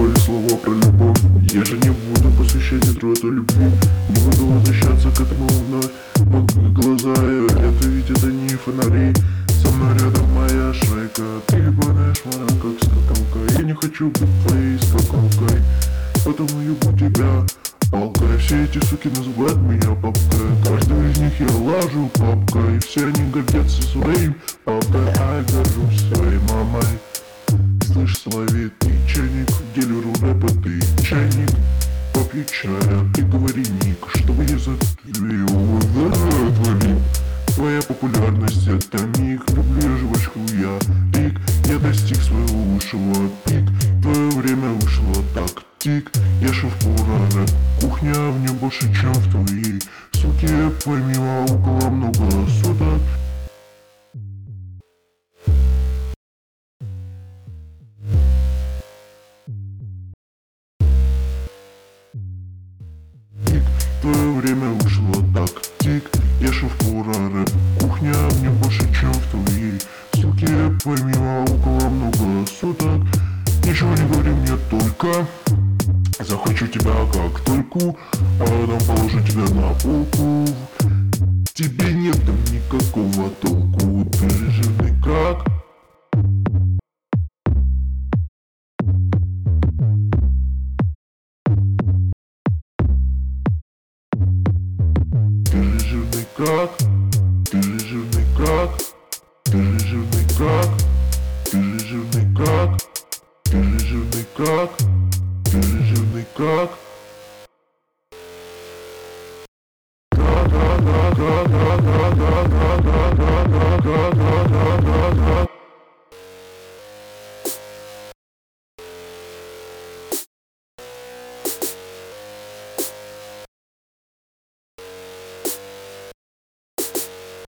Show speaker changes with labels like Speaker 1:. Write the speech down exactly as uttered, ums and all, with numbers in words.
Speaker 1: твои слова про любовь. Я же не буду посвящать эту любви, не буду возвращаться к этому вновь. Мои глаза, это ведь это не фонари. Со мной рядом моя шейка, ты гоняешь меня как скакалка. Я не хочу быть твоей скакалкой, потому ебу тебя палкой. Все эти суки называют меня папкой, каждый из них я лажу папкой. Все они гордятся своим папкой, а я горжусь своей мамой. Слышь, словит, ты чайник, дилеру рэпа ты чайник. Попью чая и говори ник, чтобы я закрыл отвали. Твоя популярность это миг, люблю я жвачку я рик. Я достиг своего высшего пик, твое время вышло так тик. Я шеф-повар, рэп кухня в ней больше, чем в твоей суке. Пойми, около много суток. Твое время вышло так тик. Я шеф-повар, рэп кухня в ней больше, чем в твоей суке. Пойми, около много суток. Ничего не говори мне, только захочу тебя как только, а потом положу тебя на полку. Тебе нет там никакого толку, ты же жирный как. Ты же жирный как, ты же жирный как, ты же жирный как, ты же жирный как, ты же жирный как, ты же жирный как.